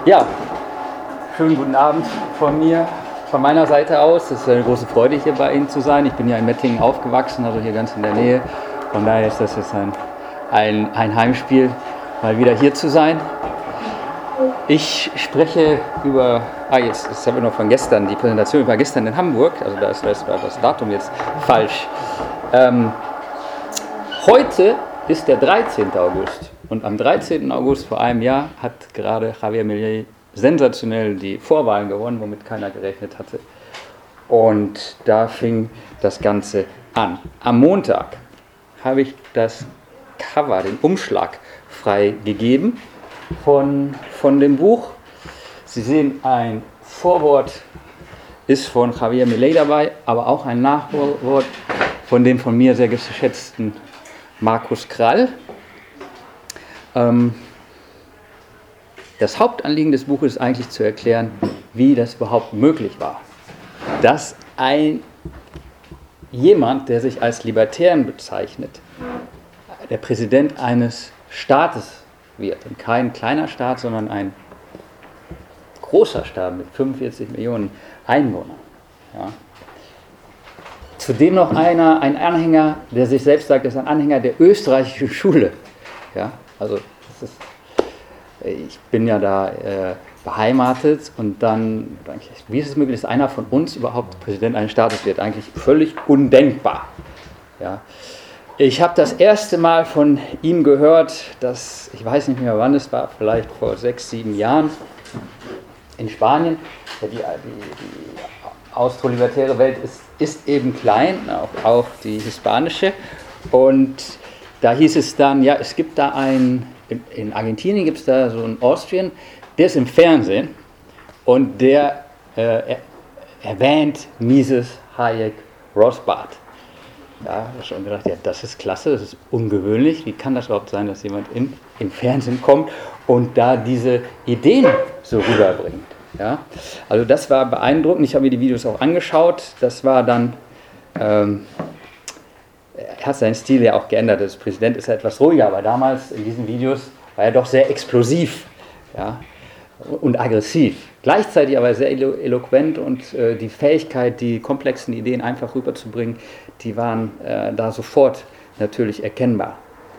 Ja, schönen guten Abend von meiner Seite aus. Es ist eine große Freude, hier bei Ihnen zu sein. Ich bin ja in Mettingen aufgewachsen, also hier ganz in der Nähe. Von daher ist das jetzt ein Heimspiel, mal wieder hier zu sein. Ich spreche über, jetzt habe ich noch von gestern, die Präsentation war gestern in Hamburg, also da ist das Datum jetzt falsch. Heute ist der 13. August und am 13. August vor einem Jahr hat gerade Javier Milei sensationell die Vorwahlen gewonnen, womit keiner gerechnet hatte. Und da fing das Ganze an. Am Montag habe ich das Cover, den Umschlag freigegeben von dem Buch. Sie sehen, ein Vorwort ist von Javier Milei dabei, aber auch ein Nachwort von dem von mir sehr geschätzten Markus Krall. Das Hauptanliegen des Buches ist eigentlich zu erklären, wie das überhaupt möglich war, dass jemand, der sich als Libertären bezeichnet, der Präsident eines Staates wird. Und kein kleiner Staat, sondern ein großer Staat mit 45 Millionen Einwohnern. Ja. Zudem noch ein Anhänger, der sich selbst sagt, er ist ein Anhänger der österreichischen Schule. Ja, also ich bin ja da beheimatet und dann denke ich, wie ist es möglich, dass einer von uns überhaupt Präsident eines Staates wird? Eigentlich völlig undenkbar. Ja. Ich habe das erste Mal von ihm gehört, ich weiß nicht mehr wann es war, vielleicht vor 6, 7 Jahren in Spanien. Die austrolibertäre Welt ist eben klein, auch die hispanische. Und da hieß es dann, ja, es gibt da in Argentinien gibt es da so einen Austrian, der ist im Fernsehen und der erwähnt Mises, Hayek, Rothbard. Ja, ich habe schon gedacht, ja, das ist klasse, das ist ungewöhnlich. Wie kann das überhaupt sein, dass jemand im Fernsehen kommt und da diese Ideen so rüberbringt? Ja, also das war beeindruckend. Ich habe mir die Videos auch angeschaut. Das war dann, er hat seinen Stil ja auch geändert. Als Präsident ist er etwas ruhiger, aber damals in diesen Videos war er doch sehr explosiv, ja, und aggressiv. Gleichzeitig aber sehr eloquent und die Fähigkeit, die komplexen Ideen einfach rüberzubringen, die waren da sofort natürlich erkennbar.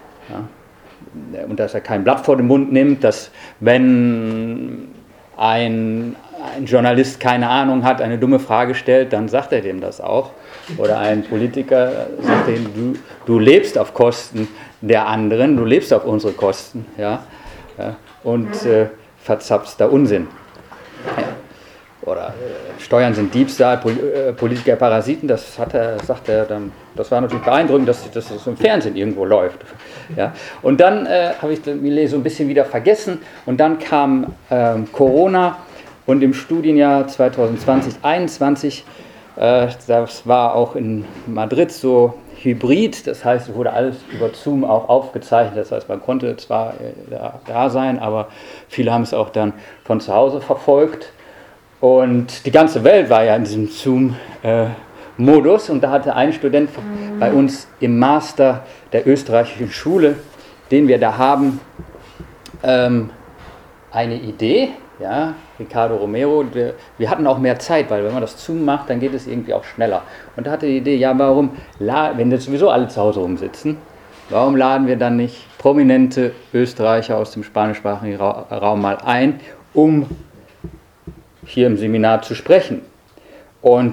Ja. Und dass er kein Blatt vor den Mund nimmt, dass wenn ein Journalist keine Ahnung hat, eine dumme Frage stellt, dann sagt er dem das auch. Oder ein Politiker sagt ihm, du lebst auf Kosten der anderen, du lebst auf unsere Kosten. Ja? Und verzapfst da Unsinn. Ja. Oder Steuern sind Diebstahl, Politiker Parasiten, sagt er dann, das war natürlich beeindruckend, dass das im Fernsehen irgendwo läuft. Ja. Und dann habe ich Milei so ein bisschen wieder vergessen und dann kam Corona und im Studienjahr 2020/21, das war auch in Madrid so hybrid, das heißt, es wurde alles über Zoom auch aufgezeichnet, das heißt, man konnte zwar da sein, aber viele haben es auch dann von zu Hause verfolgt. Und die ganze Welt war ja in diesem Zoom-Modus und da hatte ein Student bei uns im Master der österreichischen Schule, den wir da haben, eine Idee, ja, Ricardo Romero, wir hatten auch mehr Zeit, weil wenn man das Zoom macht, dann geht es irgendwie auch schneller. Und da hatte die Idee, ja, wenn jetzt sowieso alle zu Hause rumsitzen, warum laden wir dann nicht prominente Österreicher aus dem spanischsprachigen Raum mal ein, um hier im Seminar zu sprechen. Und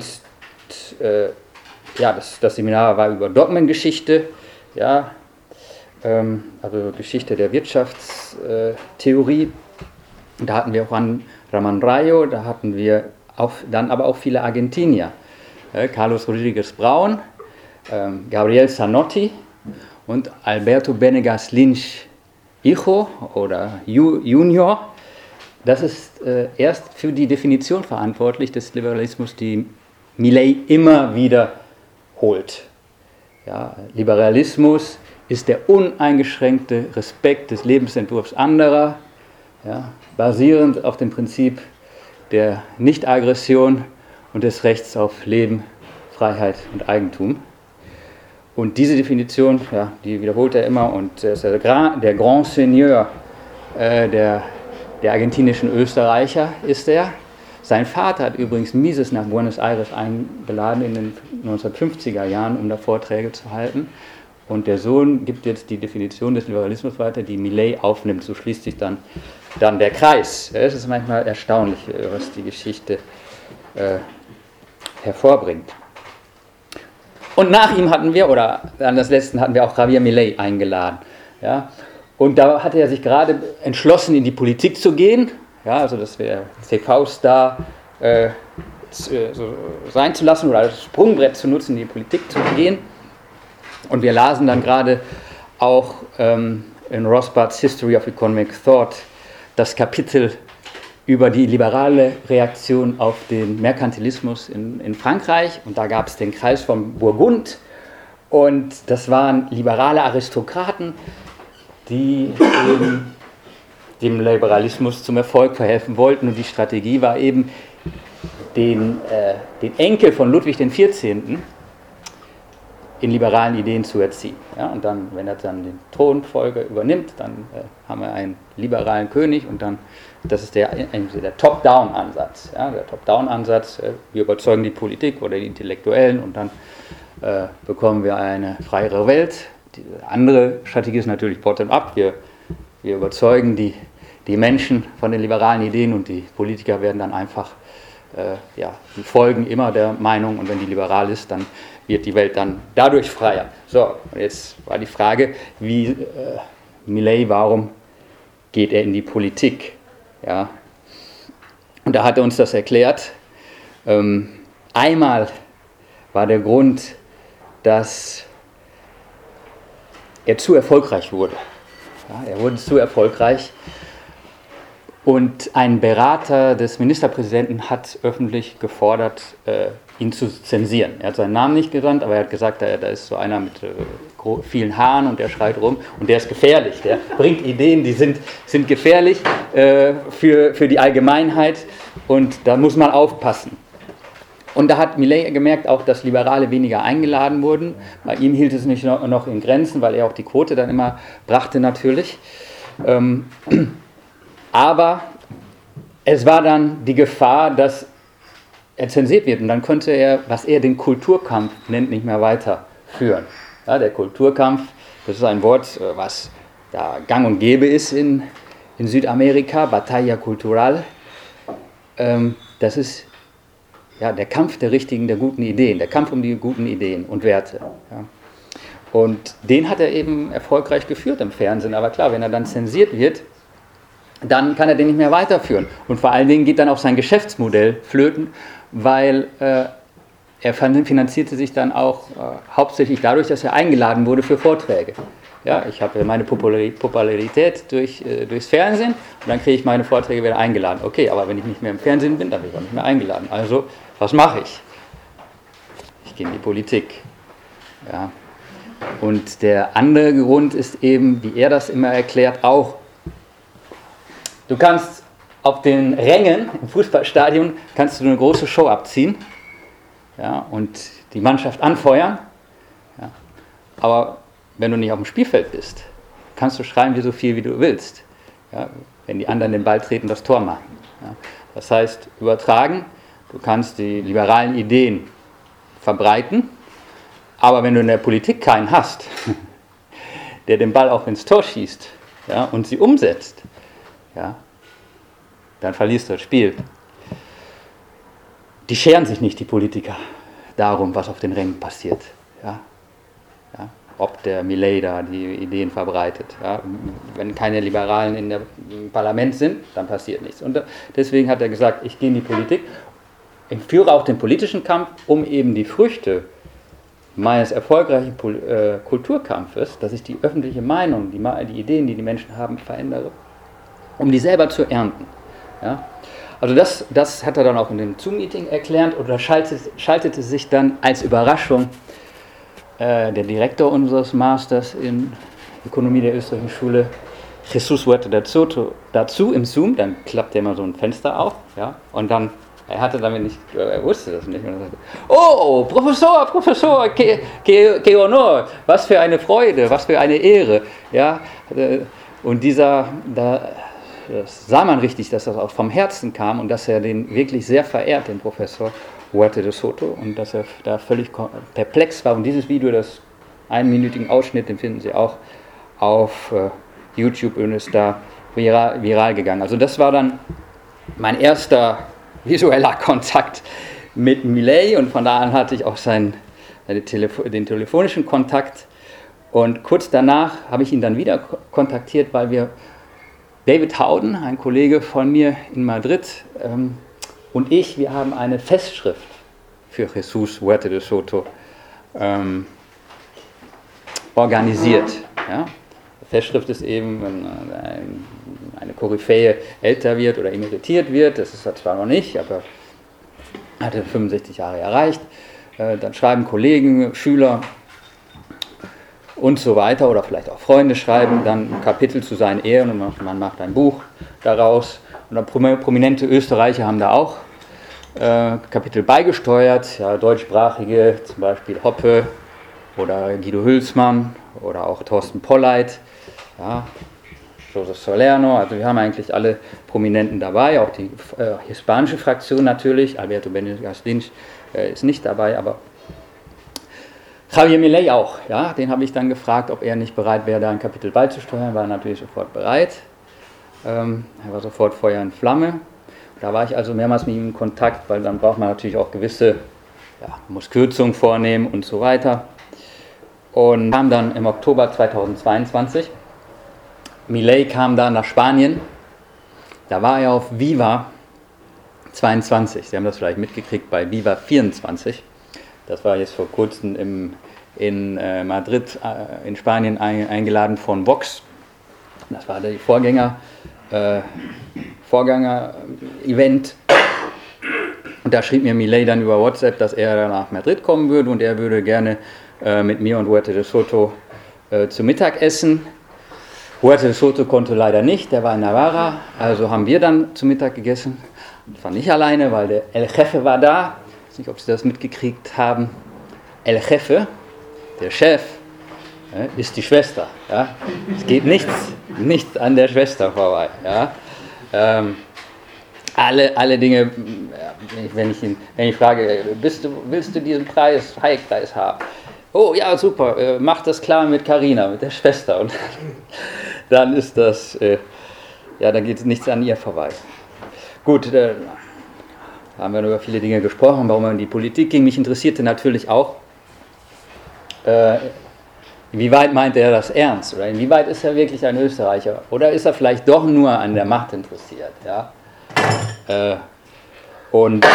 das Seminar war über Dogmengeschichte, ja, also Geschichte der Wirtschaftstheorie. Da hatten wir auch Ramón Rayo, da hatten wir dann aber auch viele Argentinier. Carlos Rodríguez Braun, Gabriel Zanotti und Alberto Benegas Lynch Hijo oder Junior. Das ist erst für die Definition verantwortlich des Liberalismus, die Milei immer wieder holt. Ja, Liberalismus ist der uneingeschränkte Respekt des Lebensentwurfs anderer, ja, basierend auf dem Prinzip der Nichtaggression und des Rechts auf Leben, Freiheit und Eigentum. Und diese Definition, ja, die wiederholt er immer und er ist der Grand Seigneur der der argentinischen Österreicher ist er. Sein Vater hat übrigens Mises nach Buenos Aires eingeladen in den 1950er Jahren, um da Vorträge zu halten. Und der Sohn gibt jetzt die Definition des Liberalismus weiter, die Millet aufnimmt. So schließt sich dann der Kreis. Es ist manchmal erstaunlich, was die Geschichte hervorbringt. Und nach ihm hatten wir, oder an das letzten hatten wir auch Javier Milei eingeladen. Ja? Und da hatte er sich gerade entschlossen, in die Politik zu gehen. Ja, also das wäre TV-Star so sein zu lassen oder als Sprungbrett zu nutzen, in die Politik zu gehen. Und wir lasen dann gerade auch in Rothbards History of Economic Thought das Kapitel über die liberale Reaktion auf den Merkantilismus in Frankreich. Und da gab es den Kreis von Burgund. Und das waren liberale Aristokraten, die eben dem Liberalismus zum Erfolg verhelfen wollten. Und die Strategie war eben, den Enkel von Ludwig XIV. In liberalen Ideen zu erziehen. Ja, und dann, wenn er dann den Thronfolge übernimmt, dann haben wir einen liberalen König und dann, das ist der Top-Down-Ansatz. Ja, der Top-Down-Ansatz, wir überzeugen die Politik oder die Intellektuellen und dann bekommen wir eine freiere Welt. Die andere Strategie ist natürlich Bottom-up. Wir überzeugen die Menschen von den liberalen Ideen und die Politiker werden dann einfach, die folgen immer der Meinung und wenn die liberal ist, dann wird die Welt dann dadurch freier. So, und jetzt war die Frage, Millet, warum geht er in die Politik? Ja. Und da hat er uns das erklärt. Einmal war der Grund, dass er zu erfolgreich wurde. Ja, er wurde zu erfolgreich. Und ein Berater des Ministerpräsidenten hat öffentlich gefordert, ihn zu zensieren. Er hat seinen Namen nicht genannt, aber er hat gesagt, da ist so einer mit vielen Haaren und der schreit rum und der ist gefährlich. Der bringt Ideen, die sind gefährlich für die Allgemeinheit und da muss man aufpassen. Und da hat Millet gemerkt auch, dass Liberale weniger eingeladen wurden. Bei ihm hielt es nicht noch in Grenzen, weil er auch die Quote dann immer brachte natürlich. Aber es war dann die Gefahr, dass er zensiert wird und dann konnte er, was er den Kulturkampf nennt, nicht mehr weiterführen. Ja, der Kulturkampf, das ist ein Wort, was da gang und gäbe ist in Südamerika, Batalla Cultural. Das ist der Kampf der guten Ideen, der Kampf um die guten Ideen und Werte. Ja. Und den hat er eben erfolgreich geführt im Fernsehen. Aber klar, wenn er dann zensiert wird, dann kann er den nicht mehr weiterführen. Und vor allen Dingen geht dann auch sein Geschäftsmodell flöten, weil er finanzierte sich dann auch hauptsächlich dadurch, dass er eingeladen wurde für Vorträge. Ja, ich habe meine Popularität durchs Fernsehen und dann kriege ich meine Vorträge wieder eingeladen. Okay, aber wenn ich nicht mehr im Fernsehen bin, dann bin ich auch nicht mehr eingeladen. Also, was mache ich? Ich gehe in die Politik. Ja. Und der andere Grund ist eben, wie er das immer erklärt, auch, du kannst auf den Rängen im Fußballstadion kannst du eine große Show abziehen, ja, und die Mannschaft anfeuern. Ja. Aber wenn du nicht auf dem Spielfeld bist, kannst du schreien so viel, wie du willst. Ja, wenn die anderen den Ball treten, das Tor machen. Ja. Das heißt, übertragen, du kannst die liberalen Ideen verbreiten, aber wenn du in der Politik keinen hast, der den Ball auch ins Tor schießt, ja, und sie umsetzt, ja, dann verlierst du das Spiel. Die scheren sich nicht, die Politiker, darum, was auf den Rängen passiert. Ja. Ja. Ob der Millet da die Ideen verbreitet. Ja. Wenn keine Liberalen im Parlament sind, dann passiert nichts. Und deswegen hat er gesagt, ich gehe in die Politik, ich führe auch den politischen Kampf, um eben die Früchte meines erfolgreichen Kulturkampfes, dass ich die öffentliche Meinung, die Ideen, die die Menschen haben, verändere, um die selber zu ernten. Ja? Also das hat er dann auch in dem Zoom-Meeting erklärt und da schaltete sich dann als Überraschung der Direktor unseres Masters in Ökonomie der Österreichischen Schule, Jesus Huerta dazu im Zoom, dann klappt er immer so ein Fenster auf, ja? Und dann, er wusste das nicht. Und er sagte, oh, Professor, que honor, was für eine Freude, was für eine Ehre. Ja? Und das sah man richtig, dass das auch vom Herzen kam und dass er den wirklich sehr verehrt, den Professor Huerta de Soto, und dass er da völlig perplex war. Und dieses Video, das einminütigen Ausschnitt, den finden Sie auch auf YouTube und ist da viral gegangen. Also das war dann mein erster visueller Kontakt mit Milei, und von da an hatte ich auch den telefonischen Kontakt. Und kurz danach habe ich ihn dann wieder kontaktiert, weil David Howden, ein Kollege von mir in Madrid, und wir haben eine Festschrift für Jesus Huerta de Soto organisiert. Ja? Festschrift ist eben, wenn eine Koryphäe älter wird oder emeritiert wird, das ist er zwar noch nicht, aber hatte 65 Jahre erreicht, dann schreiben Kollegen, Schüler und so weiter, oder vielleicht auch Freunde schreiben dann ein Kapitel zu seinen Ehren und man macht ein Buch daraus. Und dann prominente Österreicher haben da auch Kapitel beigesteuert, ja, deutschsprachige, zum Beispiel Hoppe oder Guido Hülsmann oder auch Thorsten Polleit, ja, Joseph Salerno, also wir haben eigentlich alle Prominenten dabei, auch die hispanische Fraktion natürlich, Alberto Benegas Lynch ist nicht dabei, aber Javier Milei auch, ja, den habe ich dann gefragt, ob er nicht bereit wäre, da ein Kapitel beizusteuern, war natürlich sofort bereit, er war sofort Feuer und Flamme. Da war ich also mehrmals mit ihm in Kontakt, weil dann braucht man natürlich auch gewisse, muss Kürzungen vornehmen und so weiter. Und kam dann im Oktober 2022. Milei kam da nach Spanien. Da war er auf Viva 22. Sie haben das vielleicht mitgekriegt bei Viva 24. Das war jetzt vor kurzem in Madrid in Spanien eingeladen von Vox. Das war der Vorgänger-Event. Und da schrieb mir Milei dann über WhatsApp, dass er nach Madrid kommen würde und er würde gerne mit mir und Huerta de Soto zu Mittag essen. Huerta de Soto konnte leider nicht, der war in Navarra, also haben wir dann zu Mittag gegessen. Das war nicht alleine, weil der El Jefe war da. Ich weiß nicht, ob Sie das mitgekriegt haben. El Jefe, der Chef, ist die Schwester. Ja? Es geht nichts an der Schwester vorbei. Ja? Alle Dinge, wenn ich frage, willst du diesen Preis haben? Oh ja, super, mach das klar mit Carina, mit der Schwester. Und dann ist das, da geht nichts an ihr vorbei. Gut, haben wir über viele Dinge gesprochen, warum er in die Politik ging. Mich interessierte natürlich auch, inwieweit meint er das ernst? Oder inwieweit ist er wirklich ein Österreicher? Oder ist er vielleicht doch nur an der Macht interessiert? Ja? Und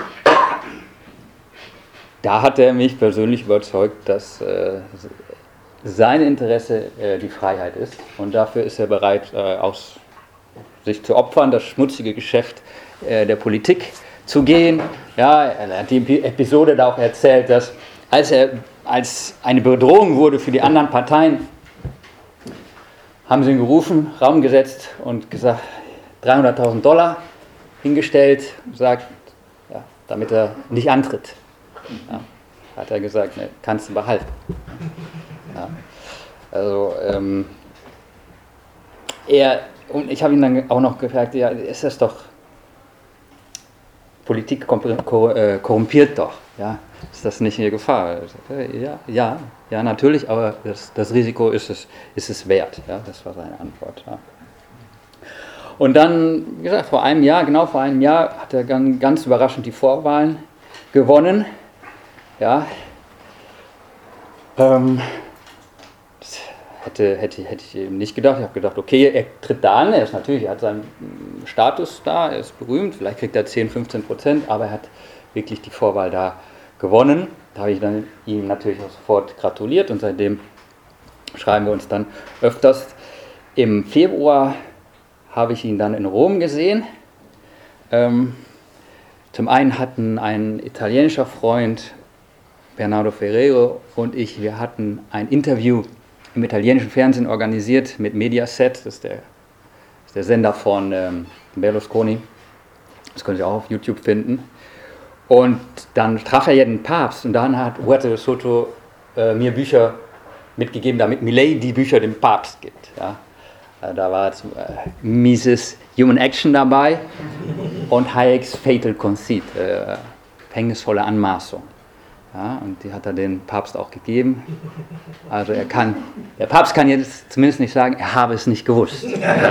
da hat er mich persönlich überzeugt, dass sein Interesse die Freiheit ist. Und dafür ist er bereit, sich zu opfern, das schmutzige Geschäft der Politik zu gehen. Ja, er hat die Episode da auch erzählt, dass als eine Bedrohung wurde für die anderen Parteien, haben sie ihn gerufen, Raum gesetzt und gesagt, $300.000 hingestellt, sagt, ja, damit er nicht antritt. Ja, hat er gesagt, ne, kannst du behalten. Ja, also und ich habe ihn dann auch noch gefragt, ja, ist das doch, Politik korrumpiert doch, ja, ist das nicht eine Gefahr? Ja, natürlich, aber das Risiko ist es wert, ja, das war seine Antwort. Ja. Und dann, wie gesagt, genau vor einem Jahr hat er ganz überraschend die Vorwahlen gewonnen. Ja, hätte ich eben nicht gedacht. Ich habe gedacht, okay, er tritt da an, er hat seinen Status da, er ist berühmt, vielleicht kriegt er 10-15%, aber er hat wirklich die Vorwahl da gewonnen. Da habe ich dann ihm natürlich auch sofort gratuliert und seitdem schreiben wir uns dann öfters. Im Februar habe ich ihn dann in Rom gesehen. Zum einen hatten ein italienischer Freund, Bernardo Ferrero, und wir hatten ein Interview im italienischen Fernsehen organisiert mit Mediaset, das ist der Sender von Berlusconi. Das können Sie auch auf YouTube finden. Und dann traf er ja den Papst und dann hat Huerta de Soto mir Bücher mitgegeben, damit Milei die Bücher dem Papst gibt. Ja. Da war mieses Human Action dabei und Hayeks Fatal Conceit, verhängnisvolle Anmaßung. Ja, und die hat er dem Papst auch gegeben. Also der Papst kann jetzt zumindest nicht sagen, er habe es nicht gewusst.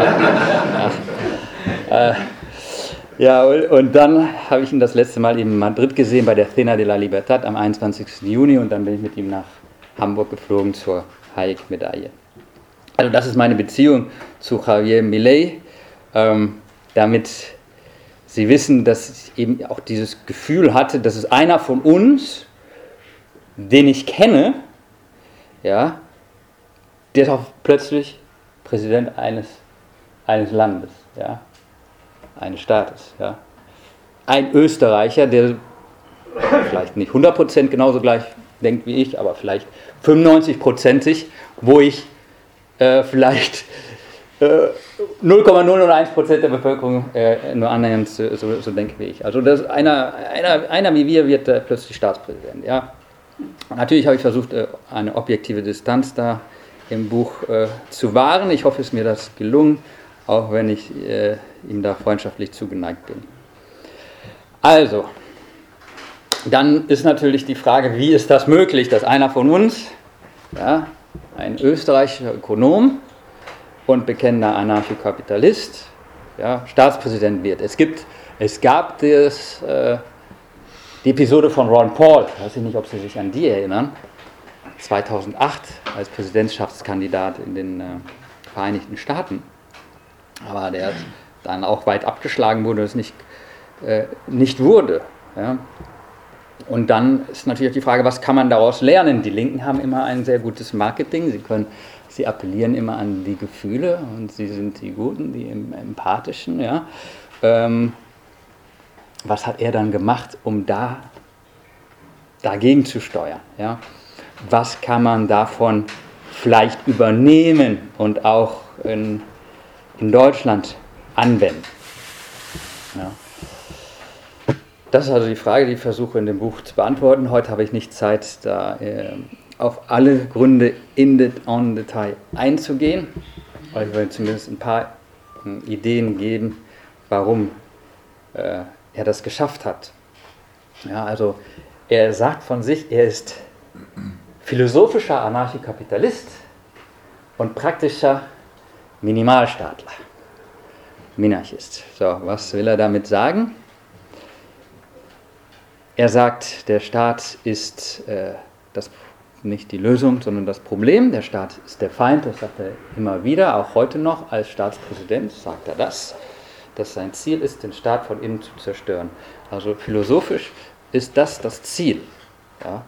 Ja, und dann habe ich ihn das letzte Mal in Madrid gesehen bei der Cena de la Libertad am 21. Juni und dann bin ich mit ihm nach Hamburg geflogen zur Hayek-Medaille. Also das ist meine Beziehung zu Javier Milei, damit Sie wissen, dass ich eben auch dieses Gefühl hatte, dass es einer von uns, den ich kenne, ja, der ist auch plötzlich Präsident eines Landes, ja, eines Staates. Ja. Ein Österreicher, der vielleicht nicht 100% genauso gleich denkt wie ich, aber vielleicht 95%ig, wo ich vielleicht 0,001% der Bevölkerung nur annähernd so denke wie ich. Also das einer wie wir wird plötzlich Staatspräsident. Ja. Natürlich habe ich versucht, eine objektive Distanz da im Buch zu wahren. Ich hoffe, es ist mir das gelungen, auch wenn ich ihm da freundschaftlich zugeneigt bin. Also, dann ist natürlich die Frage, wie ist das möglich, dass einer von uns, ja, ein österreichischer Ökonom und bekennender Anarchokapitalist, ja, Staatspräsident wird. Es gab die Episode von Ron Paul, ich weiß nicht, ob Sie sich an die erinnern, 2008 als Präsidentschaftskandidat in den Vereinigten Staaten, aber der dann auch weit abgeschlagen wurde, es nicht wurde. Ja. Und dann ist natürlich die Frage, was kann man daraus lernen? Die Linken haben immer ein sehr gutes Marketing, sie appellieren immer an die Gefühle und sie sind die Guten, die Empathischen. Ja. Was hat er dann gemacht, um dagegen zu steuern? Ja? Was kann man davon vielleicht übernehmen und auch in Deutschland anwenden? Ja. Das ist also die Frage, die ich versuche in dem Buch zu beantworten. Heute habe ich nicht Zeit, da auf alle Gründe en Detail einzugehen, aber ich will zumindest ein paar Ideen geben, warum er das geschafft hat. Ja, also er sagt von sich, er ist philosophischer Anarchokapitalist und praktischer Minimalstaatler, Minarchist. So, was will er damit sagen? Er sagt, der Staat ist nicht die Lösung, sondern das Problem. Der Staat ist der Feind, das sagt er immer wieder, auch heute noch als Staatspräsident sagt er das, dass sein Ziel ist, den Staat von innen zu zerstören. Also philosophisch ist das Ziel. Ja.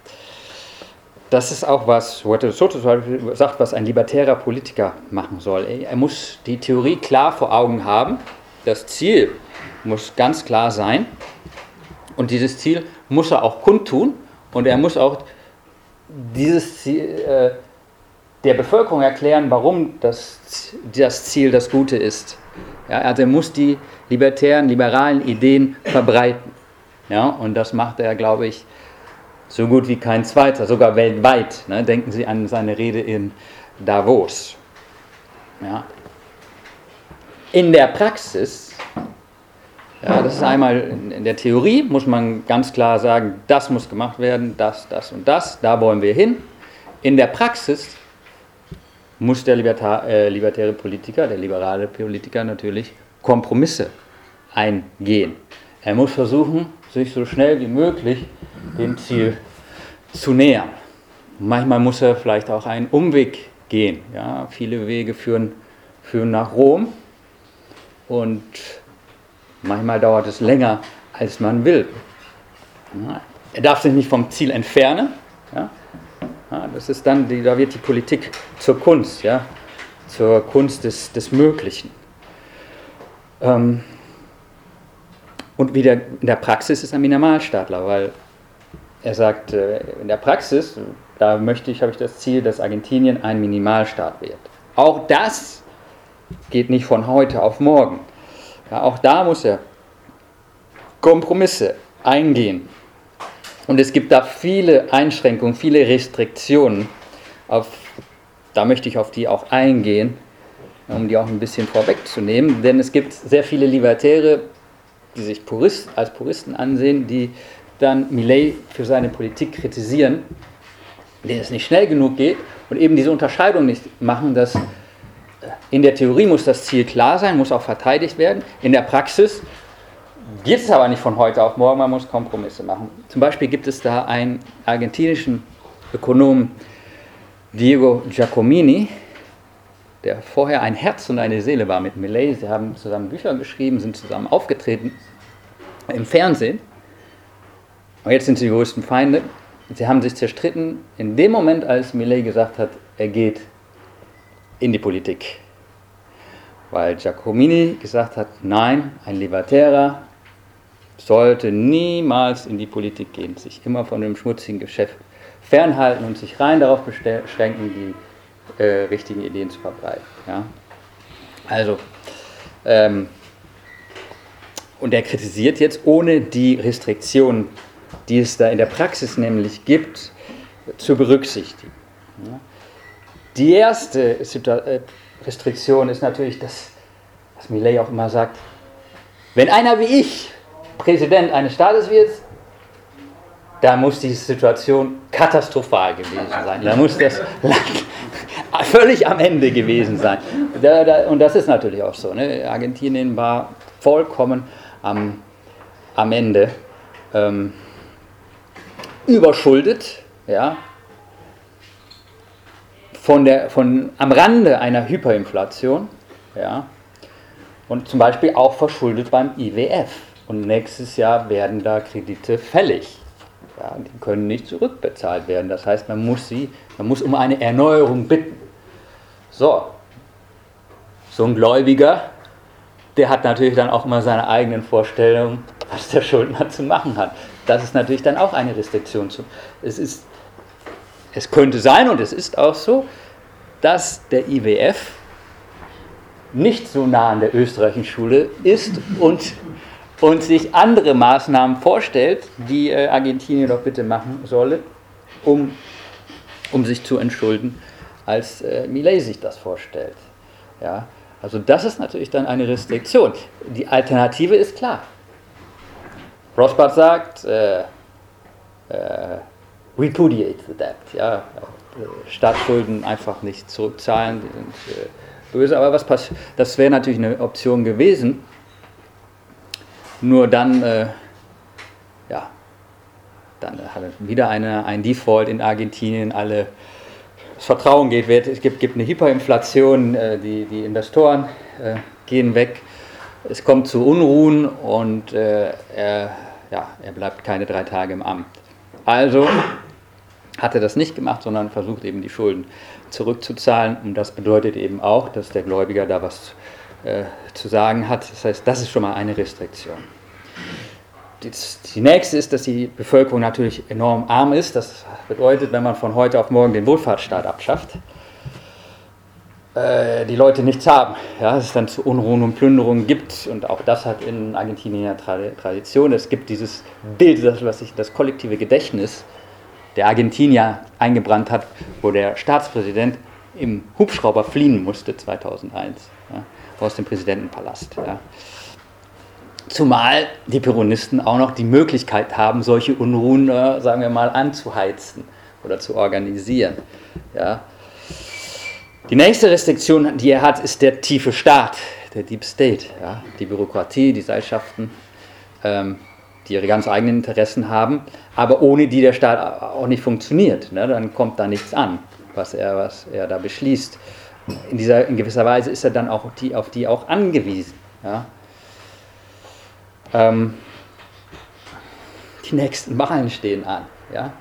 Das ist auch was Soto sagt, was ein libertärer Politiker machen soll. Er muss die Theorie klar vor Augen haben, das Ziel muss ganz klar sein und dieses Ziel muss er auch kundtun und er muss auch dieses Ziel der Bevölkerung erklären, warum das Ziel das Gute ist. Ja, also er muss die liberalen Ideen verbreiten. Ja, und das macht er, glaube ich, so gut wie kein zweiter, sogar weltweit. Ne? Denken Sie an seine Rede in Davos. Ja. In der Praxis, ja, das ist einmal in der Theorie, muss man ganz klar sagen, das muss gemacht werden, das und das, da wollen wir hin. In der Praxis muss der libertäre Politiker, der liberale Politiker natürlich Kompromisse eingehen. Er muss versuchen, sich so schnell wie möglich dem Ziel zu nähern. Manchmal muss er vielleicht auch einen Umweg gehen. Ja? Viele Wege führen nach Rom und manchmal dauert es länger, als man will. Ja? Er darf sich nicht vom Ziel entfernen. Ja? Ja, das ist dann, da wird die Politik zur Kunst, ja? Zur Kunst des Möglichen. Und wieder in der Praxis ist er Minimalstaatler, weil er sagt, in der Praxis, da habe ich das Ziel, dass Argentinien ein Minimalstaat wird. Auch das geht nicht von heute auf morgen. Ja, auch da muss er Kompromisse eingehen. Und es gibt da viele Einschränkungen, viele Restriktionen, da möchte ich auf die auch eingehen, um die auch ein bisschen vorwegzunehmen, denn es gibt sehr viele Libertäre, die sich als Puristen ansehen, die dann Milei für seine Politik kritisieren, denen es nicht schnell genug geht und eben diese Unterscheidung nicht machen, dass in der Theorie muss das Ziel klar sein, muss auch verteidigt werden, in der Praxis geht es aber nicht von heute auf morgen, man muss Kompromisse machen. Zum Beispiel gibt es da einen argentinischen Ökonom, Diego Giacomini, der vorher ein Herz und eine Seele war mit Milei. Sie haben zusammen Bücher geschrieben, sind zusammen aufgetreten im Fernsehen. Und jetzt sind sie die größten Feinde. Sie haben sich zerstritten in dem Moment, als Milei gesagt hat, er geht in die Politik. Weil Giacomini gesagt hat, nein, ein Libertärer sollte niemals in die Politik gehen, sich immer von dem schmutzigen Geschäft fernhalten und sich rein darauf beschränken, die richtigen Ideen zu verbreiten. Ja? Also, und er kritisiert jetzt, ohne die Restriktionen, die es da in der Praxis nämlich gibt, zu berücksichtigen. Ja? Die erste Restriktion ist natürlich das, was Milei auch immer sagt, wenn einer wie ich Präsident eines Staates wird, da muss die Situation katastrophal gewesen sein. Da muss das Land völlig am Ende gewesen sein. Und das ist natürlich auch so. Ne? Argentinien war vollkommen am Ende überschuldet, ja? Am Rande einer Hyperinflation, ja? Und zum Beispiel auch verschuldet beim IWF. Und nächstes Jahr werden da Kredite fällig. Ja, die können nicht zurückbezahlt werden. Das heißt, man muss um eine Erneuerung bitten. So ein Gläubiger, der hat natürlich dann auch immer seine eigenen Vorstellungen, was der Schuldner zu machen hat. Das ist natürlich dann auch eine Restriktion. Es könnte sein, und es ist auch so, dass der IWF nicht so nah an der österreichischen Schule ist und sich andere Maßnahmen vorstellt, die Argentinien doch bitte machen solle, um sich zu entschulden, als Milei sich das vorstellt. Ja, also das ist natürlich dann eine Restriktion. Die Alternative ist klar. Rothbard sagt, repudiate the debt. Ja, Staatsschulden einfach nicht zurückzahlen, die sind böse. Aber was passiert? Das wäre natürlich eine Option gewesen. Nur dann, dann hat er wieder ein Default in Argentinien, das Vertrauen geht weg, es gibt eine Hyperinflation, die Investoren gehen weg, es kommt zu Unruhen und er bleibt keine 3 Tage im Amt. Also hat er das nicht gemacht, sondern versucht eben die Schulden zurückzuzahlen, und das bedeutet eben auch, dass der Gläubiger da was zu sagen hat. Das heißt, das ist schon mal eine Restriktion. Die nächste ist, dass die Bevölkerung natürlich enorm arm ist. Das bedeutet, wenn man von heute auf morgen den Wohlfahrtsstaat abschafft, die Leute nichts haben. Ja, es dann zu Unruhen und Plünderungen gibt, und auch das hat in Argentinien eine Tradition. Es gibt dieses Bild, was sich das kollektive Gedächtnis der Argentinier eingebrannt hat, wo der Staatspräsident im Hubschrauber fliehen musste 2001, ja, aus dem Präsidentenpalast. Ja. Zumal die Peronisten auch noch die Möglichkeit haben, solche Unruhen, sagen wir mal, anzuheizen oder zu organisieren. Ja. Die nächste Restriktion, die er hat, ist der tiefe Staat, der Deep State. Ja. Die Bürokratie, die Seilschaften, die ihre ganz eigenen Interessen haben, aber ohne die der Staat auch nicht funktioniert. Ne? Dann kommt da nichts an, was er da beschließt. In gewisser Weise ist er dann auch auf die auch angewiesen. Ja? Die nächsten Wahlen stehen an. Ja?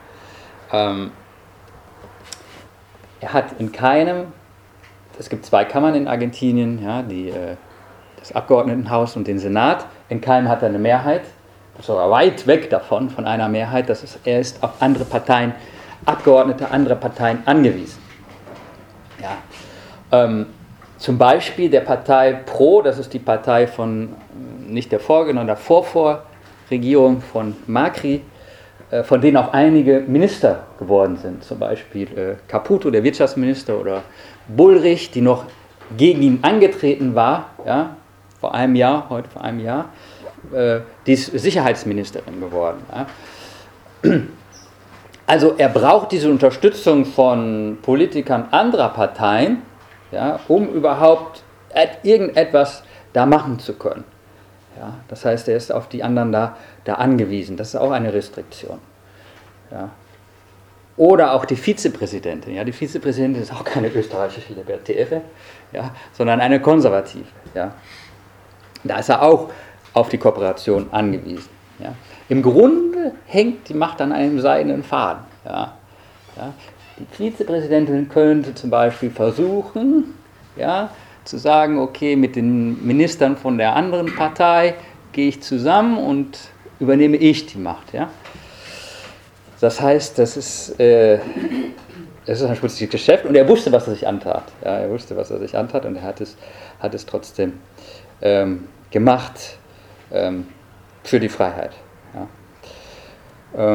Er hat in keinem, es gibt 2 Kammern in Argentinien, ja, das Abgeordnetenhaus und den Senat, in keinem hat er eine Mehrheit, sogar weit weg davon, von einer Mehrheit, er ist auf andere Parteien, Abgeordnete anderer Parteien angewiesen. Ja. Zum Beispiel der Partei Pro, das ist die Partei von nicht der sondern der Vorvorregierung von Macri, von denen auch einige Minister geworden sind, zum Beispiel Caputo, der Wirtschaftsminister, oder Bullrich, die noch gegen ihn angetreten war, ja, vor einem Jahr, die ist Sicherheitsministerin geworden. Ja. Also er braucht diese Unterstützung von Politikern anderer Parteien, ja, um überhaupt irgendetwas da machen zu können. Ja, das heißt, er ist auf die anderen da angewiesen. Das ist auch eine Restriktion. Ja. Oder auch die Vizepräsidentin. Ja, die Vizepräsidentin ist auch keine österreichische Libertäre, ja, sondern eine Konservative. Ja. Da ist er auch auf die Kooperation angewiesen. Ja. Im Grunde hängt die Macht an einem seidenen Faden. Ja. Ja. Die Vizepräsidentin könnte zum Beispiel versuchen, ja, zu sagen, okay, mit den Ministern von der anderen Partei gehe ich zusammen und übernehme ich die Macht. Ja. Das heißt, das ist ein schmutziges Geschäft und er wusste, was er sich antat. Ja, er wusste, was er sich antat und er hat es trotzdem gemacht für die Freiheit. Ja.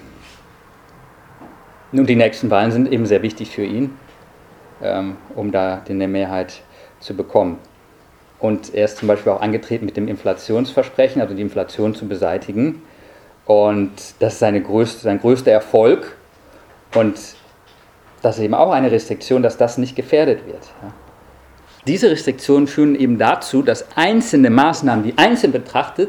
Nun, die nächsten Wahlen sind eben sehr wichtig für ihn, um da eine Mehrheit zu bekommen. Und er ist zum Beispiel auch angetreten mit dem Inflationsversprechen, also die Inflation zu beseitigen. Und das ist sein größter Erfolg. Und das ist eben auch eine Restriktion, dass das nicht gefährdet wird. Ja. Diese Restriktionen führen eben dazu, dass einzelne Maßnahmen, die einzeln betrachtet,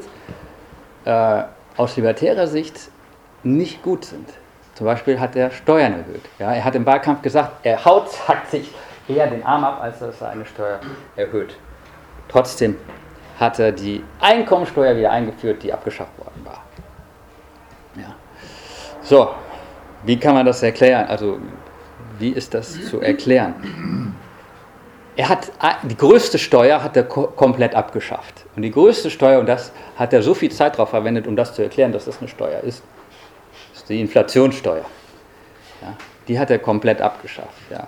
aus libertärer Sicht nicht gut sind. Zum Beispiel hat er Steuern erhöht. Ja, er hat im Wahlkampf gesagt, er hackt sich eher den Arm ab, als dass er eine Steuer erhöht. Trotzdem hat er die Einkommensteuer wieder eingeführt, die abgeschafft worden war. Ja. So, wie kann man das erklären? Also, wie ist das zu erklären? Er hat die größte Steuer hat er komplett abgeschafft. Und die größte Steuer, und das hat er so viel Zeit darauf verwendet, um das zu erklären, dass das eine Steuer ist die Inflationssteuer. Ja, die hat er komplett abgeschafft. Ja.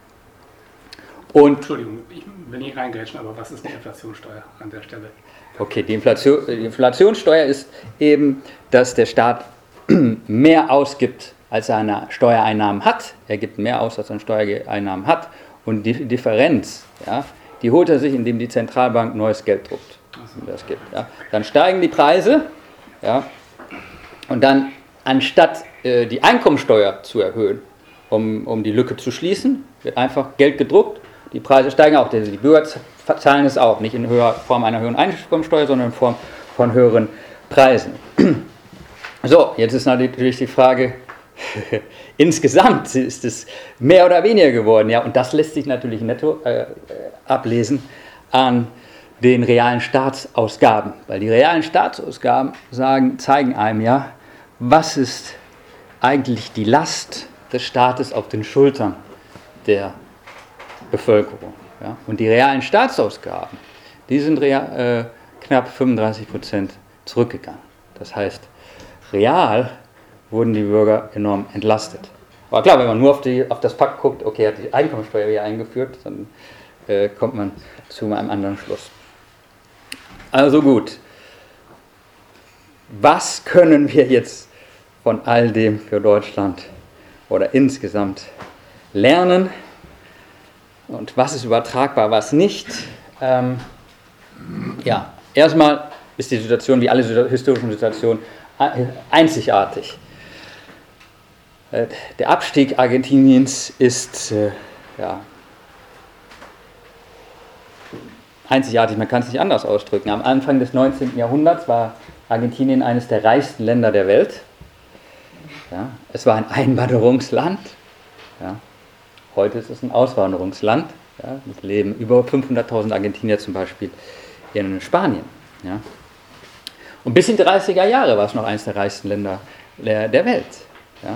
Und Entschuldigung, ich will nicht reingrätschen, aber was ist eine Inflationssteuer an der Stelle? Okay, die Inflationssteuer ist eben, dass der Staat mehr ausgibt, als er an Steuereinnahmen hat. Er gibt mehr aus, als er an Steuereinnahmen hat. Und die Differenz, ja, die holt er sich, indem die Zentralbank neues Geld druckt. Das gibt, ja. Dann steigen die Preise, ja, und dann anstatt die Einkommensteuer zu erhöhen, um die Lücke zu schließen, wird einfach Geld gedruckt, die Preise steigen auch. Die Bürger zahlen es auch, nicht in Form einer höheren Einkommensteuer, sondern in Form von höheren Preisen. So, jetzt ist natürlich die Frage, insgesamt ist es mehr oder weniger geworden. Ja, und das lässt sich natürlich netto ablesen an den realen Staatsausgaben. Weil die realen Staatsausgaben zeigen einem ja, was ist eigentlich die Last des Staates auf den Schultern der Bevölkerung. Ja? Und die realen Staatsausgaben, die sind knapp 35% zurückgegangen. Das heißt, real wurden die Bürger enorm entlastet. Aber klar, wenn man nur auf das Fakt guckt, okay, hat die Einkommensteuer wieder eingeführt, dann kommt man zu einem anderen Schluss. Also gut, was können wir jetzt von all dem für Deutschland oder insgesamt lernen und was ist übertragbar, was nicht? Ja, erstmal ist die Situation, wie alle historischen Situationen, einzigartig. Der Abstieg Argentiniens ist einzigartig, man kann es nicht anders ausdrücken. Am Anfang des 19. Jahrhunderts war Argentinien eines der reichsten Länder der Welt. Ja, es war ein Einwanderungsland. Ja. Heute ist es ein Auswanderungsland. Ja. Es leben über 500.000 Argentinier zum Beispiel in Spanien. Ja. Und bis in die 30er Jahre war es noch eines der reichsten Länder der Welt. Ja.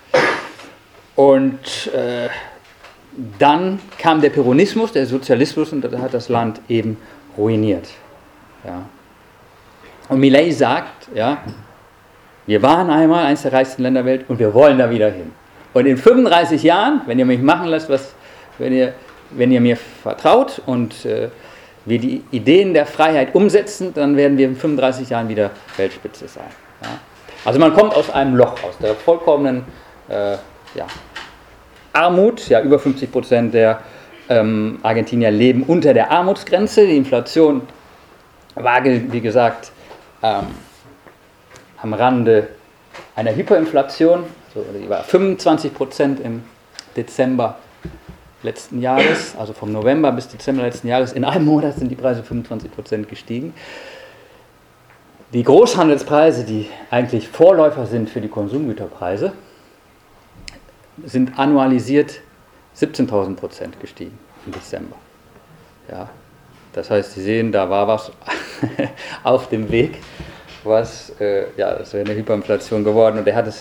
Und dann kam der Peronismus, der Sozialismus, und das hat das Land eben ruiniert. Ja. Und Milei sagt, ja, wir waren einmal eines der reichsten Länder der Welt und wir wollen da wieder hin. Und in 35 Jahren, wenn ihr mich machen lasst, wenn ihr mir vertraut und wir die Ideen der Freiheit umsetzen, dann werden wir in 35 Jahren wieder Weltspitze sein. Ja. Also man kommt aus einem Loch, aus der vollkommenen Armut, ja, über 50% der Argentinier leben unter der Armutsgrenze. Die Inflation war, wie gesagt, am Rande einer Hyperinflation. Also die war 25% im Dezember letzten Jahres, also vom November bis Dezember letzten Jahres. In einem Monat sind die Preise 25% gestiegen. Die Großhandelspreise, die eigentlich Vorläufer sind für die Konsumgüterpreise, sind annualisiert 17.000% gestiegen im Dezember. Ja, das heißt, Sie sehen, da war was auf dem Weg, das wäre eine Hyperinflation geworden. Und er hat es,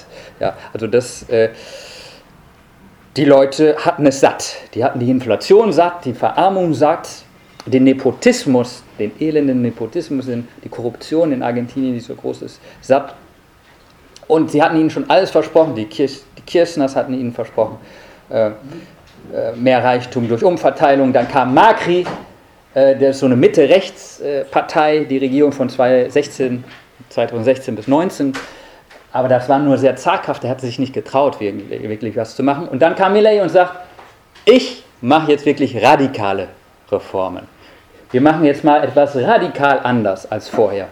die Leute hatten es satt. Die hatten die Inflation satt, die Verarmung satt, den Nepotismus, den elenden Nepotismus, die Korruption in Argentinien, die so groß ist, satt. Und sie hatten ihnen schon alles versprochen, die Kirchners hatten ihnen versprochen, mehr Reichtum durch Umverteilung. Dann kam Macri, der ist so eine Mitte-Rechts-Partei, die Regierung von 2016 bis 2019. Aber das war nur sehr zaghaft, er hat sich nicht getraut, wirklich was zu machen. Und dann kam Milei und sagt, ich mache jetzt wirklich radikale Reformen. Wir machen jetzt mal etwas radikal anders als vorher.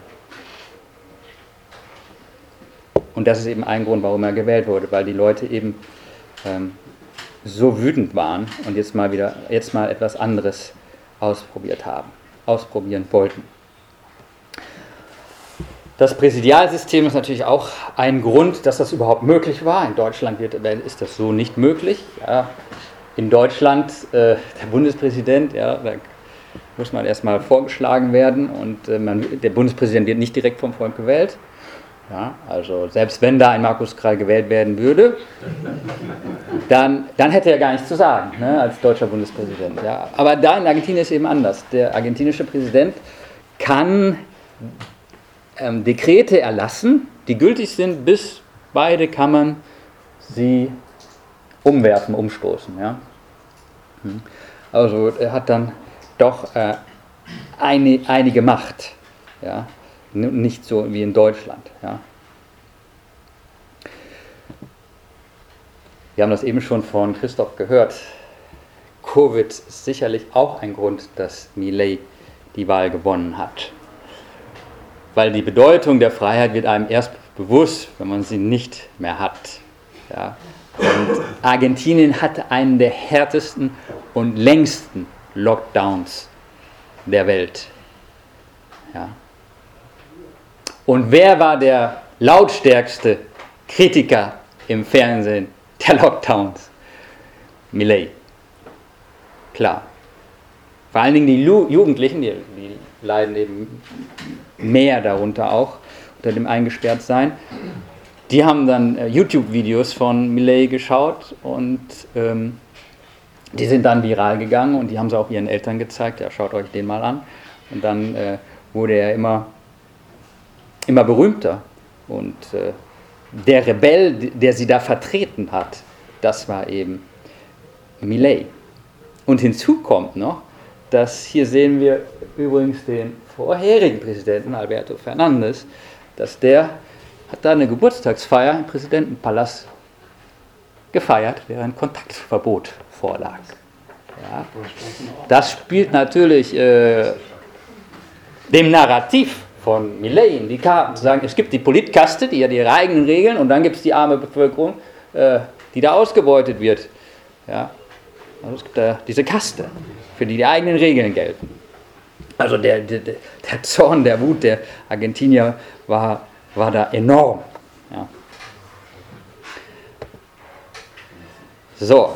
Und das ist eben ein Grund, warum er gewählt wurde, weil die Leute eben so wütend waren und jetzt mal etwas anderes ausprobieren wollten. Das Präsidialsystem ist natürlich auch ein Grund, dass das überhaupt möglich war. In Deutschland ist das so nicht möglich. Ja. In Deutschland, der Bundespräsident, ja, da muss man erstmal vorgeschlagen werden und der Bundespräsident wird nicht direkt vom Volk gewählt. Ja, also selbst wenn da ein Markus Krall gewählt werden würde, dann hätte er gar nichts zu sagen, ne, als deutscher Bundespräsident. Ja. Aber da in Argentinien ist es eben anders. Der argentinische Präsident kann Dekrete erlassen, die gültig sind, bis beide Kammern sie umstoßen. Ja. Also er hat dann doch einige Macht, ja. Nicht so wie in Deutschland. Ja. Wir haben das eben schon von Christoph gehört. Covid ist sicherlich auch ein Grund, dass Milei die Wahl gewonnen hat. Weil die Bedeutung der Freiheit wird einem erst bewusst, wenn man sie nicht mehr hat. Ja. Und Argentinien hatte einen der härtesten und längsten Lockdowns der Welt. Ja. Und wer war der lautstärkste Kritiker im Fernsehen der Lockdowns? Milei. Klar. Vor allen Dingen die Jugendlichen, die leiden eben mehr darunter auch, unter dem Eingesperrtsein. Die haben dann YouTube-Videos von Milei geschaut und die sind dann viral gegangen und die haben sie auch ihren Eltern gezeigt. Ja, schaut euch den mal an. Und dann wurde er immer berühmter. Und der Rebell, der sie da vertreten hat, das war eben Milei. Und hinzu kommt noch, dass hier sehen wir übrigens den vorherigen Präsidenten, Alberto Fernández, dass der hat da eine Geburtstagsfeier im Präsidentenpalast gefeiert, während Kontaktverbot vorlag. Ja. Das spielt natürlich dem Narrativ von Milei in die Karten, zu sagen, es gibt die Politkaste, die hat ihre eigenen Regeln, und dann gibt es die arme Bevölkerung, die da ausgebeutet wird. Ja. Also es gibt da diese Kaste, für die eigenen Regeln gelten. Also der Zorn, der Wut der Argentinier war da enorm. Ja. So,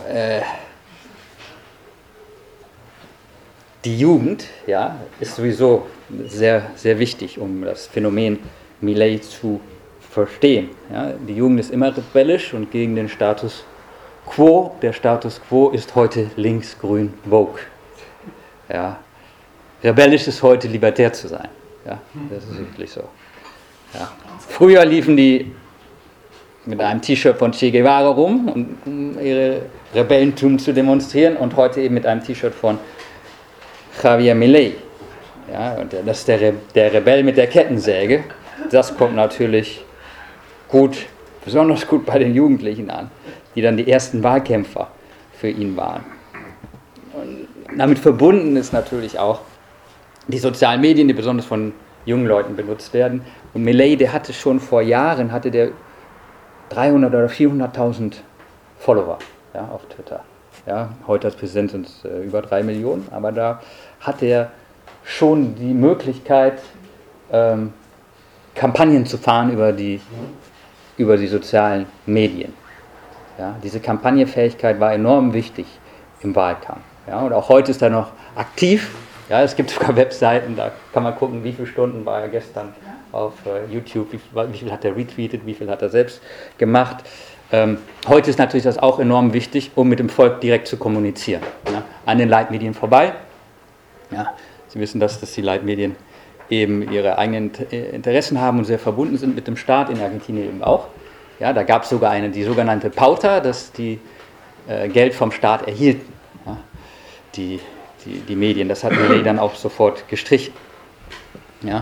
die Jugend, ja, ist sowieso sehr, sehr wichtig, um das Phänomen Milei zu verstehen. Ja. Die Jugend ist immer rebellisch und gegen den Status quo. Der Status quo ist heute links-grün woke. Ja. Rebellisch ist heute libertär zu sein. Ja, das ist wirklich so. Ja. Früher liefen die mit einem T-Shirt von Che Guevara rum, um ihre Rebellentum zu demonstrieren, und heute eben mit einem T-Shirt von Javier Milei. Ja, und das ist der Rebell mit der Kettensäge. Das kommt natürlich gut, besonders gut bei den Jugendlichen an, die dann die ersten Wahlkämpfer für ihn waren. Und damit verbunden ist natürlich auch die sozialen Medien, die besonders von jungen Leuten benutzt werden. Und Milei, der hatte schon vor Jahren, hatte der 300 oder 400.000 Follower, ja, auf Twitter. Ja, heute als Präsident sind es über 3 Millionen, aber da hat er schon die Möglichkeit, Kampagnen zu fahren über die sozialen Medien. Ja, diese Kampagnenfähigkeit war enorm wichtig im Wahlkampf. Ja, und auch heute ist er noch aktiv. Ja, es gibt sogar Webseiten, da kann man gucken, wie viele Stunden war er gestern auf YouTube, wie viel hat er retweetet, wie viel hat er selbst gemacht. Heute ist natürlich das auch enorm wichtig, um mit dem Volk direkt zu kommunizieren. Ja, an den Leitmedien vorbei. Ja, Sie wissen, dass die Leitmedien eben ihre eigenen Interessen haben und sehr verbunden sind mit dem Staat, in Argentinien eben auch. Ja, da gab es sogar die sogenannte Pauta, dass die Geld vom Staat erhielten. Ja, die Medien, das hat Milei dann auch sofort gestrichen. Ja.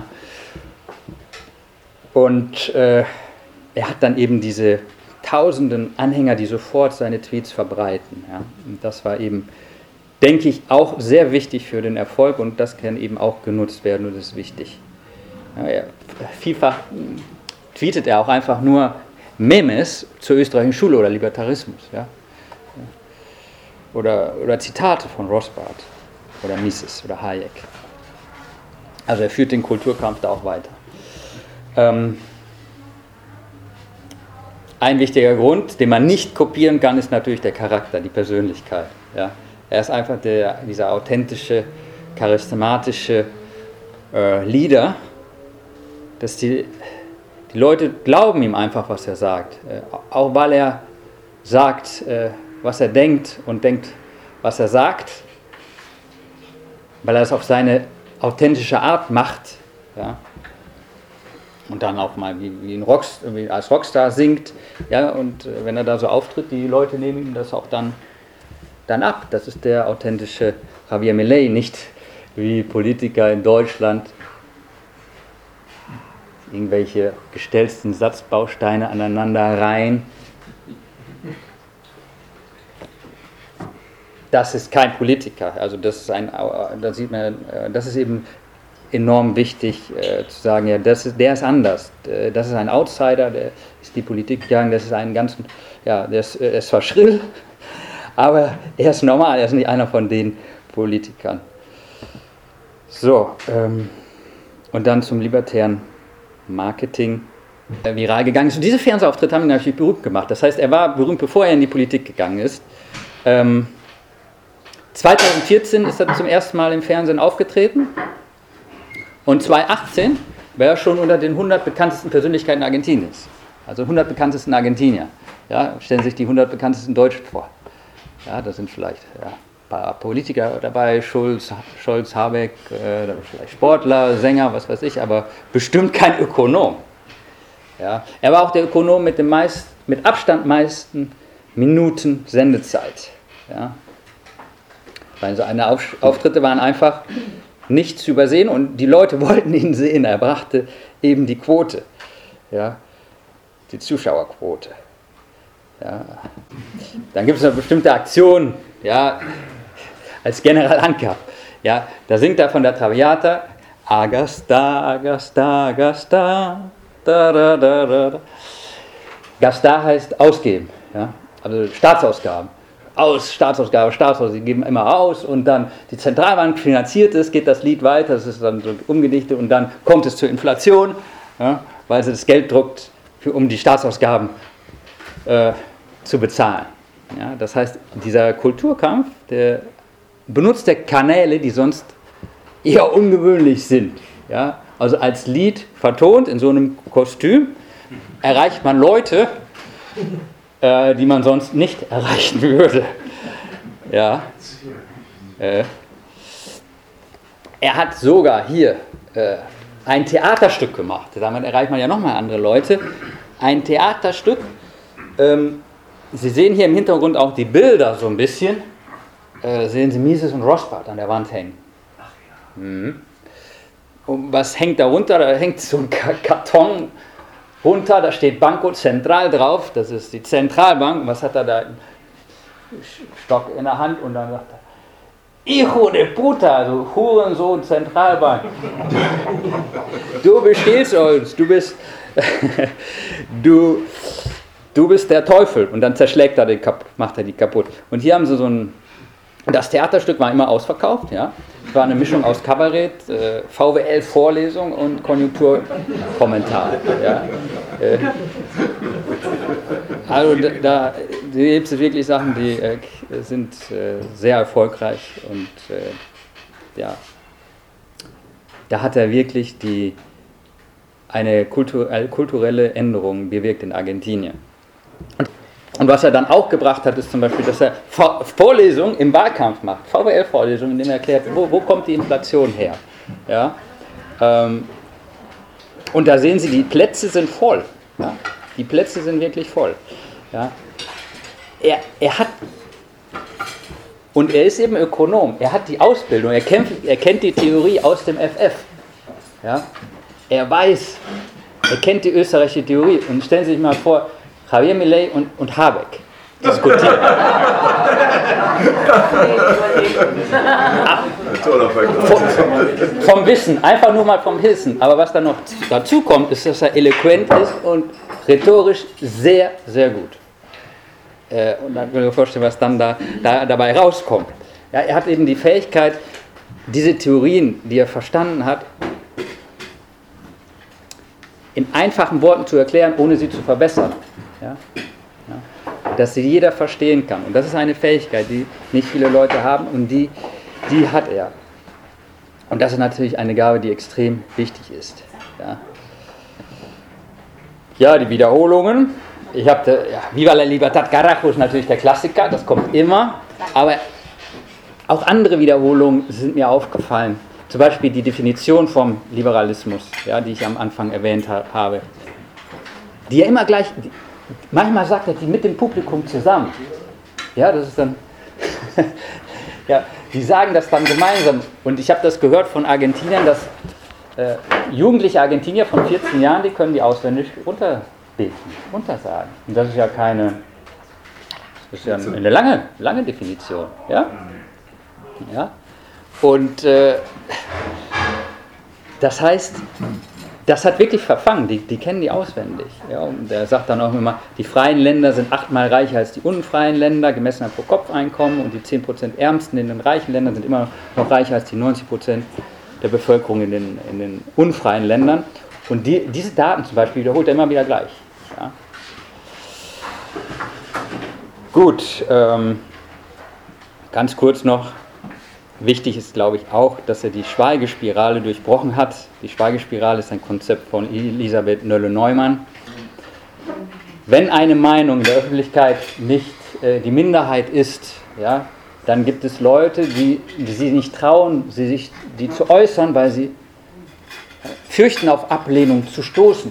Und er hat dann eben diese tausenden Anhänger, die sofort seine Tweets verbreiten. Ja. Und das war eben, denke ich, auch sehr wichtig für den Erfolg und das kann eben auch genutzt werden und das ist wichtig. Ja, vielfach tweetet er auch einfach nur Memes zur österreichischen Schule oder Libertarismus. Ja. Oder Zitate von Rothbard oder Mises oder Hayek. Also er führt den Kulturkampf da auch weiter. Ein wichtiger Grund, den man nicht kopieren kann, ist natürlich der Charakter, die Persönlichkeit. Ja. Er ist einfach dieser authentische, charismatische Leader, dass die Leute glauben ihm einfach, was er sagt. Auch weil er sagt, was er denkt und denkt, was er sagt, weil er es auf seine authentische Art macht. Ja. Und dann auch mal wie als Rockstar singt. Ja, und wenn er da so auftritt, die Leute nehmen ihm das auch dann ab. Das ist der authentische Javier Milei, nicht wie Politiker in Deutschland irgendwelche gestellten Satzbausteine aneinander reihen. Das ist kein Politiker. Also das ist eben enorm wichtig zu sagen, ja, der ist anders. Das ist ein Outsider, der ist die Politik gegangen, das ist der ist zwar schrill, aber er ist normal, er ist nicht einer von den Politikern. So, und dann zum libertären Marketing viral gegangen ist. Und diese Fernsehauftritte haben ihn natürlich berühmt gemacht. Das heißt, er war berühmt, bevor er in die Politik gegangen ist. 2014 ist er zum ersten Mal im Fernsehen aufgetreten und 2018 war er schon unter den 100 bekanntesten Persönlichkeiten Argentiniens. Also 100 bekanntesten Argentinier. Ja, stellen Sie sich die 100 bekanntesten Deutschen vor. Ja, da sind vielleicht ein paar Politiker dabei, Scholz, Habeck, vielleicht Sportler, Sänger, was weiß ich, aber bestimmt kein Ökonom. Ja, er war auch der Ökonom mit Abstand meisten Minuten Sendezeit. Ja. Weil seine Auftritte waren einfach nicht zu übersehen und die Leute wollten ihn sehen. Er brachte eben die Quote, ja, die Zuschauerquote. Ja. Dann gibt es eine bestimmte Aktion, ja, als General Anker. Ja, da singt er von der Traviata, Agasta, Agasta, Agasta, da, da, da, da. Gastar heißt ausgeben, ja, also Staatsausgaben. Staatsausgabe, sie geben immer aus und dann die Zentralbank finanziert es, geht das Lied weiter, das ist dann so umgedichtet und dann kommt es zur Inflation, ja, weil sie das Geld druckt, um die Staatsausgaben zu bezahlen. Ja, das heißt, dieser Kulturkampf, der benutzt Kanäle, die sonst eher ungewöhnlich sind. Ja, also als Lied vertont in so einem Kostüm erreicht man Leute, die man sonst nicht erreichen würde. Ja. Er hat sogar hier ein Theaterstück gemacht. Damit erreicht man ja nochmal andere Leute. Ein Theaterstück. Sie sehen hier im Hintergrund auch die Bilder so ein bisschen. Sehen Sie Mises und Rothbard an der Wand hängen. Mhm. Und was hängt da runter? Da hängt so ein Karton runter, da steht Banco Central drauf, das ist die Zentralbank. Was hat er da? Einen Stock in der Hand und dann sagt er, Hijo de puta, du Hurensohn Zentralbank. Du bestehst uns, du bist der Teufel. Und dann zerschlägt er macht er die kaputt. Und hier haben sie das Theaterstück war immer ausverkauft, ja. Es war eine Mischung aus Kabarett, VWL-Vorlesung und Konjunkturkommentar. Ja. Also da gibt es wirklich Sachen, die sind sehr erfolgreich und ja, da hat er wirklich eine kulturelle Änderung bewirkt in Argentinien. Und was er dann auch gebracht hat, ist zum Beispiel, dass er Vorlesungen im Wahlkampf macht, VWL-Vorlesungen, in denen er erklärt, wo kommt die Inflation her. Ja? Und da sehen Sie, die Plätze sind voll. Ja? Die Plätze sind wirklich voll. Ja? Und er ist eben Ökonom, er hat die Ausbildung, er kennt die Theorie aus dem FF. Ja? Er kennt die österreichische Theorie. Und stellen Sie sich mal vor, Javier Milei und Habeck diskutieren. Vom Wissen, einfach nur mal vom Wissen. Aber was dann noch dazu kommt, ist, dass er eloquent ist und rhetorisch sehr, sehr gut. Und dann können wir vorstellen, was dann dabei rauskommt. Ja, er hat eben die Fähigkeit, diese Theorien, die er verstanden hat, in einfachen Worten zu erklären, ohne sie zu verbessern. Ja? Ja? Dass sie jeder verstehen kann. Und das ist eine Fähigkeit, die nicht viele Leute haben und die hat er. Und das ist natürlich eine Gabe, die extrem wichtig ist. Ja, ja, die Wiederholungen. Viva la Libertad Carajo ist natürlich der Klassiker, das kommt immer. Aber auch andere Wiederholungen sind mir aufgefallen. Zum Beispiel die Definition vom Liberalismus, ja, die ich am Anfang erwähnt habe. Die ja immer gleich, manchmal sagt er die mit dem Publikum zusammen. Ja, das ist dann, ja, die sagen das dann gemeinsam. Und ich habe das gehört von Argentiniern, dass jugendliche Argentinier von 14 Jahren, die können die auswendig runtersagen. Und das ist ja eine lange Definition. Ja? Ja? Und das heißt, das hat wirklich verfangen, die kennen die auswendig. Ja? Und er sagt dann auch immer, die freien Länder sind 8-mal reicher als die unfreien Länder, gemessen am Pro-Kopf-Einkommen, und die 10% Ärmsten in den reichen Ländern sind immer noch reicher als die 90% der Bevölkerung in den unfreien Ländern. Und diese Daten zum Beispiel wiederholt er immer wieder gleich. Ja? Gut, ganz kurz noch. Wichtig ist, glaube ich, auch, dass er die Schweigespirale durchbrochen hat. Die Schweigespirale ist ein Konzept von Elisabeth Nölle-Neumann. Wenn eine Meinung in der Öffentlichkeit nicht die Minderheit ist, ja, dann gibt es Leute, die sich nicht trauen, die zu äußern, weil sie fürchten, auf Ablehnung zu stoßen.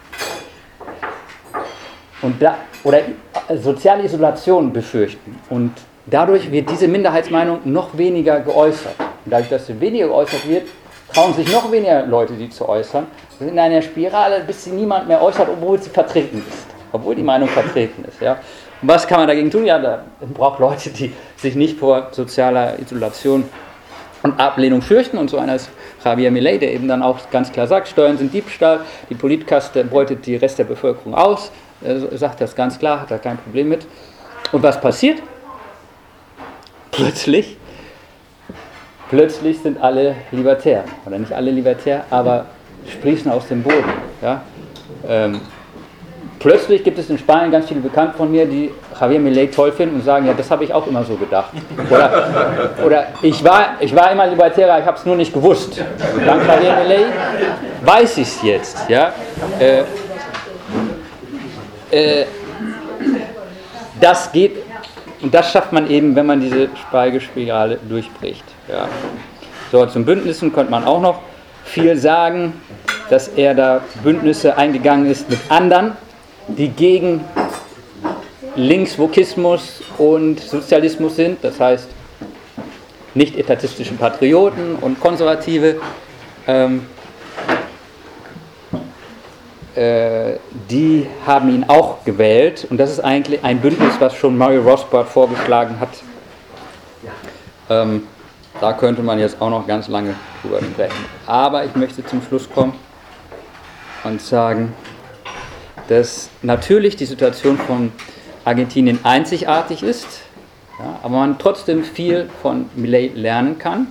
Oder soziale Isolation befürchten. Und dadurch wird diese Minderheitsmeinung noch weniger geäußert. Und dadurch, dass sie weniger geäußert wird, trauen sich noch weniger Leute, die zu äußern. Wir sind in einer Spirale, bis sie niemand mehr äußert, obwohl sie vertreten ist. Obwohl die Meinung vertreten ist. Ja. Und was kann man dagegen tun? Ja, da braucht Leute, die sich nicht vor sozialer Isolation und Ablehnung fürchten. Und so einer ist Javier Milei, der eben dann auch ganz klar sagt, Steuern sind Diebstahl, die Politkaste beutet die Rest der Bevölkerung aus. Er sagt das ganz klar, hat da kein Problem mit. Und was passiert? Plötzlich sind alle libertär. Oder nicht alle libertär, aber sprießen aus dem Boden. Ja? Plötzlich gibt es in Spanien ganz viele Bekannte von mir, die Javier Milei toll finden und sagen, ja, das habe ich auch immer so gedacht. Oder ich war immer Libertärer, ich habe es nur nicht gewusst. Dank Javier Milei weiß ich es jetzt. Ja? Das geht, und das schafft man eben, wenn man diese Schweigespirale durchbricht. Ja. So, zum Bündnissen könnte man auch noch viel sagen, dass er da Bündnisse eingegangen ist mit anderen, die gegen Linksvokismus und Sozialismus sind, das heißt nicht etatistische Patrioten und Konservative, die haben ihn auch gewählt, und das ist eigentlich ein Bündnis, was schon Murray Rothbard vorgeschlagen hat. Da könnte man jetzt auch noch ganz lange drüber sprechen. Aber ich möchte zum Schluss kommen und sagen, dass natürlich die Situation von Argentinien einzigartig ist, ja, aber man trotzdem viel von Milei lernen kann.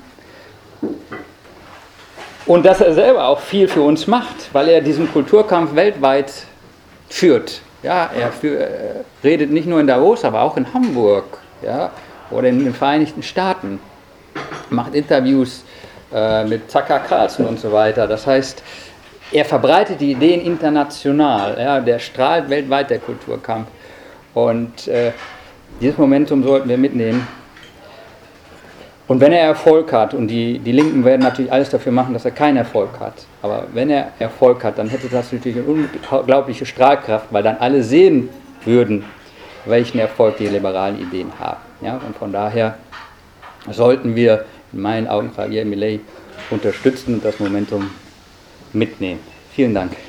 Und dass er selber auch viel für uns macht, weil er diesen Kulturkampf weltweit führt. Ja, er redet nicht nur in Davos, aber auch in Hamburg, ja, oder in den Vereinigten Staaten. Macht Interviews mit Tucker Carlson und so weiter. Das heißt, er verbreitet die Ideen international. Ja, der strahlt weltweit, der Kulturkampf. Und dieses Momentum sollten wir mitnehmen. Und wenn er Erfolg hat, und die Linken werden natürlich alles dafür machen, dass er keinen Erfolg hat, aber wenn er Erfolg hat, dann hätte das natürlich eine unglaubliche Strahlkraft, weil dann alle sehen würden, welchen Erfolg die liberalen Ideen haben. Ja, und von daher sollten wir in meinen Augen Javier Milei unterstützen und das Momentum mitnehmen. Vielen Dank.